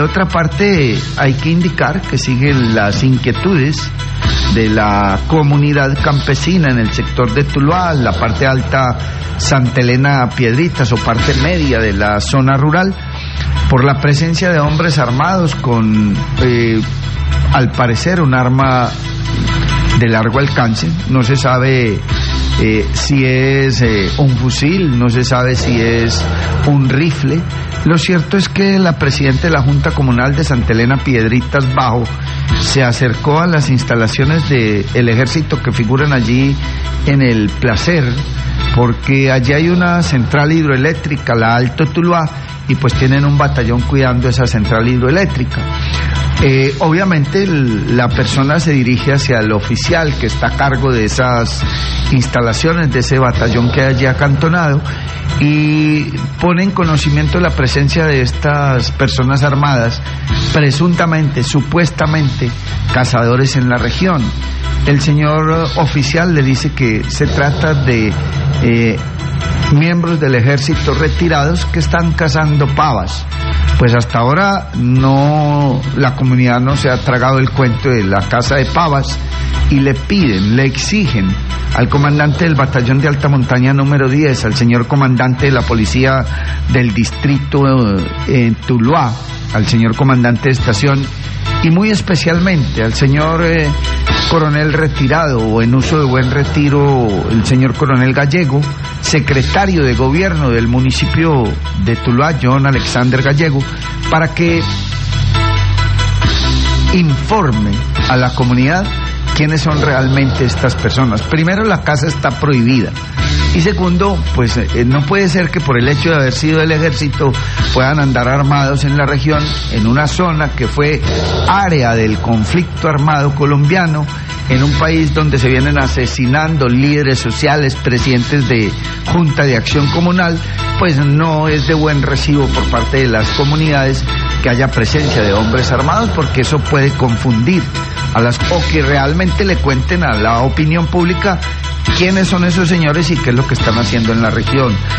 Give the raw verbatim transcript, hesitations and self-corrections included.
Por otra parte, hay que indicar que siguen las inquietudes de la comunidad campesina en el sector de Tuluá, la parte alta Santa Elena Piedritas o parte media de la zona rural, por la presencia de hombres armados con, eh, al parecer, un arma de largo alcance. No se sabe eh, si es eh, un fusil, no se sabe si es un rifle. Lo cierto es que la presidenta de la Junta Comunal de Santa Elena Piedritas Bajo se acercó a las instalaciones del ejército que figuran allí en el Placer, porque allí hay una central hidroeléctrica, la Alto Tuluá, y pues tienen un batallón cuidando esa central hidroeléctrica. Eh, obviamente el, la persona se dirige hacia el oficial que está a cargo de esas instalaciones, de ese batallón que hay allí acantonado, y pone en conocimiento la presencia de estas personas armadas, presuntamente, supuestamente, cazadores en la región. El señor oficial le dice que se trata de eh, miembros del ejército retirados que están cazando pavas. Pues hasta ahora no, la comunidad no se ha tragado el cuento de la caza de pavas y le piden, le exigen al comandante del batallón de alta montaña número diez, al señor comandante de la policía del distrito en Tuluá, al señor comandante de estación y muy especialmente al señor eh, coronel retirado o en uso de buen retiro, el señor coronel Gallego, secretario de gobierno del municipio de Tuluá, John Alexander Gallego, para que informe a la comunidad quiénes son realmente estas personas. Primero, la caza está prohibida. Y segundo, pues eh, no puede ser que por el hecho de haber sido del ejército puedan andar armados en la región, en una zona que fue área del conflicto armado colombiano, en un país donde se vienen asesinando líderes sociales, presidentes de Junta de Acción Comunal. Pues no es de buen recibo por parte de las comunidades que haya presencia de hombres armados, porque eso puede confundir a las, o que realmente le cuenten a la opinión pública quiénes son esos señores y qué es lo que están haciendo en la región.